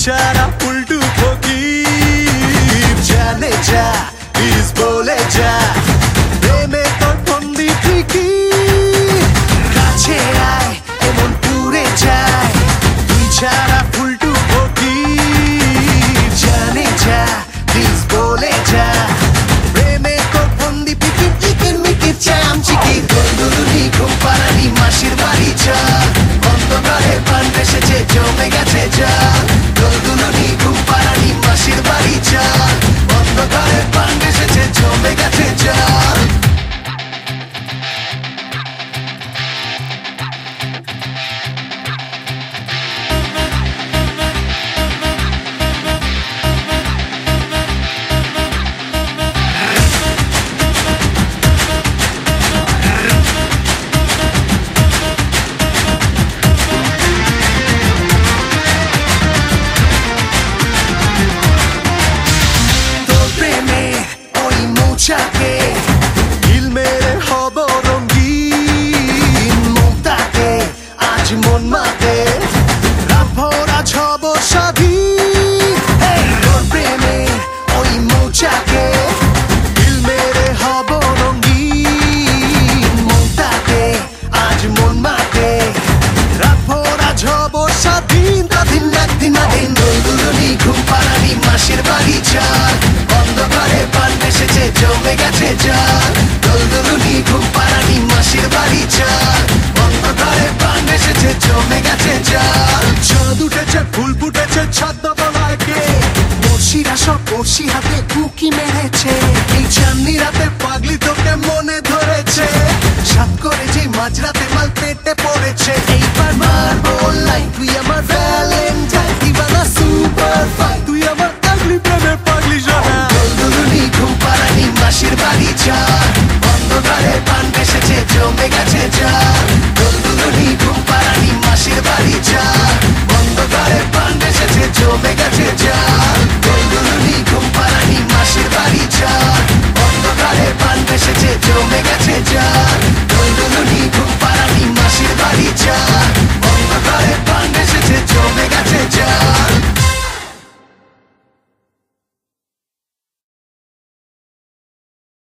ছাড়া উল্টু ফকির জানে যা প্লিজ বলে যা প্রেমে তোর বন্দি ঠিকই কাছে আয় এমন পুরে যায় তুই ছাড়া উল্টু ফকির জানে যা প্লিজ বলে যা প্রেমে তোর বন্দি পিকির ইকির মিকির চাম চিকির দুলুনি ঘুম পাড়ানি মাসির বাড়ি চা অন্ধকারে পান এসেছে জমে গেছে যা দুলুনি ঘুম পাড়ানি মাসির বাড়ি চা অন্ধকারে পান এসেছে জমে গেছে যা চাকে হিল মেরে হব রঙিন মুক্তাকে আজ মন মাতে রাত ভরা ছব স্বাধীন তোর প্রেমে ওই মৌচাকে হিল মেরে হব রঙিন মুক্তাকে আজ মন মাতে রাত ভরা ছব স্বাধীন দিন একদিন দিন দুলুনি ঘুম পাড়ানি মাসির বাড়ি চাল অন্ধকারে পান এসেছে জমে গেছে জাল দুলুনি ঘুম পাড়ানি মাসির বাড়ি চাল অন্ধকারে পান এসেছে জমে গেছে জাল চাঁদ উঠেছে ফুল ফুটেছে ছাদ বলায় কে বর্ষিরা সব বর্ষি হাতে কুকি মেরেছে এই চাঁদনি রাতে পাগলি তোকে মনে ধরেছে সাত করে যে মাঝরাতে মাল পেটে পড়েছে এইবার মারবো লাইন তুই আমার ভ্যালেন্টাইন দিবানা সুপার ফাইন তুই আমার পাগলি প্রেমে পাগলি জানা দুলুনি ঘুম পাড়ানি মাসির বাড়ি চাল অন্ধকারে পান এসেছে জমে গেছে জাল দুলুনি ঘুম পাড়ানি মাসির বাড়ি চাল অন্ধকারে পান এসেছে জমে গেছে জাল